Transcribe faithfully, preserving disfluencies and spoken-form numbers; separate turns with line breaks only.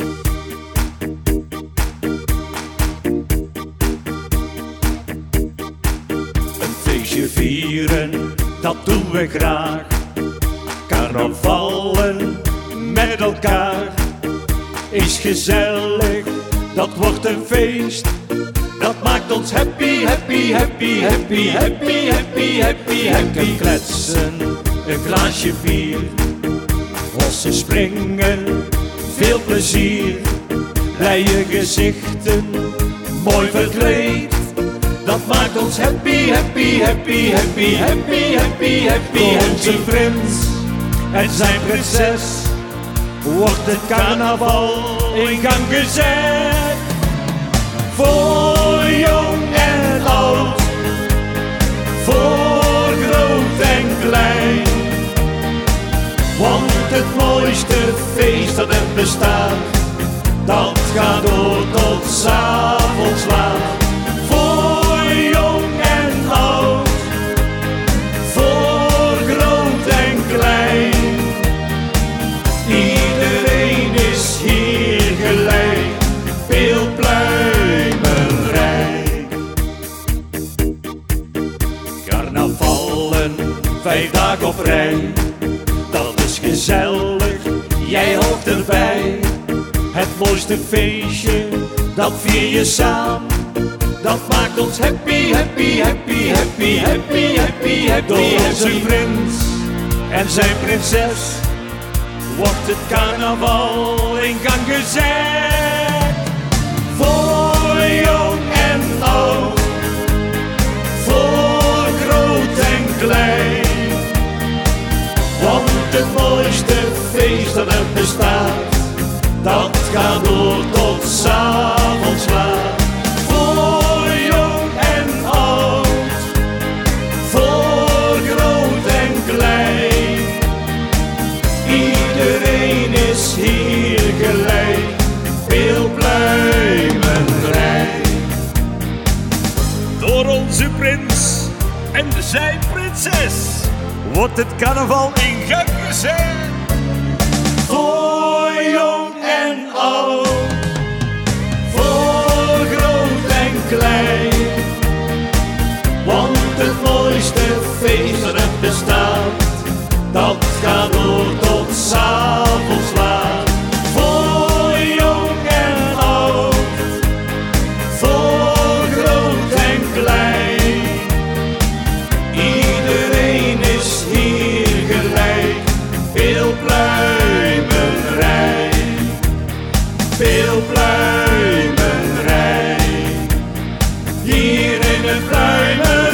Een feestje vieren, dat doen we graag. Carnavallen met elkaar is gezellig, dat wordt een feest. Dat maakt ons happy, happy, happy, happy, happy, happy, happy, happy. Kletsen, een glaasje bier, losse springen, veel plezier. Blije gezichten, mooi verkleed. Dat maakt ons happy, happy, happy, happy, happy, happy, happy. Onze prins en zijn prinses wordt het carnaval in gang gezet. Voor jong en oud, voor groot en klein. Want het mooiste feest dat er bestaat, dat gaat door tot 's avonds laat. Voor jong en oud, voor groot en klein. Iedereen is hier gelijk, veel pluimerij. Carnavallen, vijf dagen op rij, dat is gezellig, jij hoort erbij. Het mooiste feestje, dat vier je samen. Dat maakt ons happy, happy, happy, happy, happy, happy, happy. Door onze prins en zijn prinses wordt het carnaval in gang gezet. Voor jong en oud, voor groot en klein. Want het mooiste feest dat er bestaat, dat gaat door tot 's avonds laat. Voor jong en oud, voor groot en klein. Iedereen is hier gelijk, veel pluimerij.
Door onze prins en zijn prinses wordt het carnaval in gang gezet.
Voor jong en oud, voor groot en klein. Want het mooiste feest dat er bestaat, dat gaat door tot 's avonds laat. Voor jong en oud, voor groot en klein. Iedereen is hier gelijk, veel pluimerij, veel pluimerij. Hier in het pluimerij.